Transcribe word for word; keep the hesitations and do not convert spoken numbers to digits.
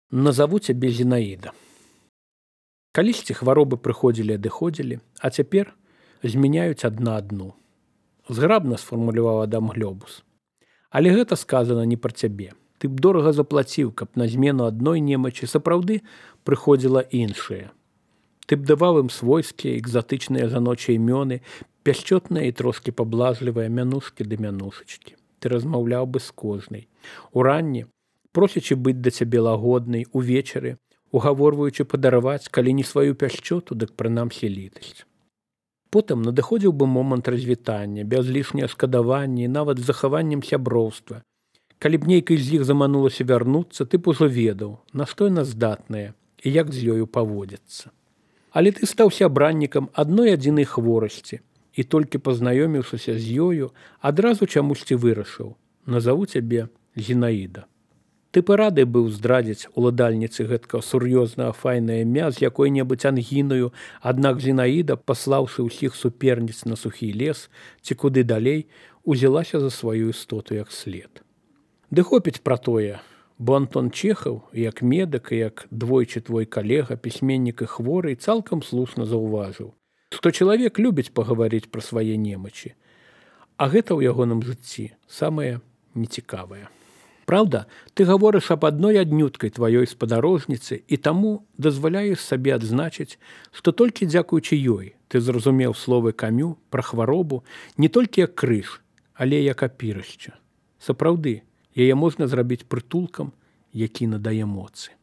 Назову цябе Зінаіда. Калісьці хваробы прыходзілі і адыходзілі, а цяпер змяняюць адна адну. Зграбна сфармуляваў Адам Глёбус. Але гэта сказана не пра цябе. Ты б дорага заплаціў, каб на змену адной немачы сапраўды прыходзіла іншая. Ты б даваў ім свойскія, экзатычныя жаночыя імёны, пяшчотныя і трошкі паблажлівыя мянушкі ды мянушачкі. Ты размаўляў бы з кожнай. Уранні, просячы быць да цябе лагоднай, увечары, угаворваючы падараваць, калі не сваю пяшчоту, дык прынамсі літасць. Потым надыходзіў бы момант развітання, без лішняе шкадавання і нават з захаваннем сяброўства. Калі б нейкай з іх заманулася вярнуцца, ты б ужо ведаў, на што яна здатная і як з ёю паводзіцца. Але ты стаў сябраннікам адной адзінай хворасці і толькі пазнаёміўшыся з ёю, адразу чамусьці вырашыў: назаву цябе Зінаіда. Ты б рады быў здрадзіць уладальніцы гэткага сур'ёзнага файнае імя з якой-небудзь ангінаю, аднак Зінаіда, паслаўшы ўсіх суперніц на сухі лес ці куды далей, узялася за сваю істоту як след. Ды хопіць пра тое, бо Антон Чехаў, як медык і як двойчы твой калега, пісьменнік і хворы, цалкам слушна заўважыў, што чалавек любіць пагаварыць пра свае немачы, а гэта ў ягоным жыцці самае нецікавае. Праўда, ты гаворыш аб адной аднюткай тваёй спадарожніцы і таму дазваляеш сабе адзначыць, што толькі дзякуючы ёй ты зразумеў словы Камю пра хваробу не толькі як крыж, але як апірышча. Сапраўды, яе можна зрабіць прытулкам, які надае моцы.